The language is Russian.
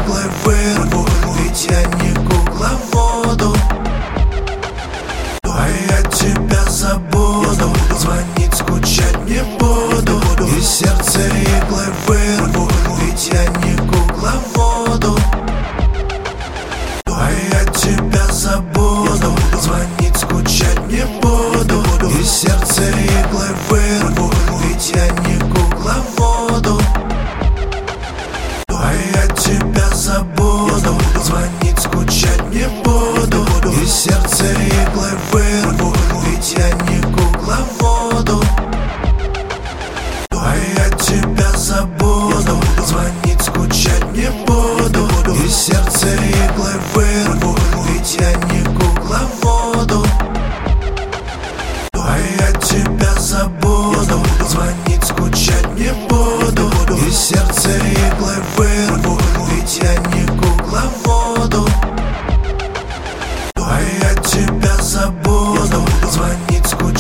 иглы вырву, ведь я не кукловоду. А я тебя забуду, звонить, скучать не буду. И сердце иглы вырву, ведь я не кукловоду. А я тебя забуду, звонить, скучать не буду. И сердце иглы вырву, ведь я не кукловоду. А я тебя забуду, звонить, скучать не буду. И сердце иглы вырву, ведь я не кукловоду. А я тебя забуду, звонить, скучать не буду. И сердце иглы вырву, ведь я не кукловоду. А я тебя забуду, звонить, скучать не буду. И сердце иглы вырву, ведь я не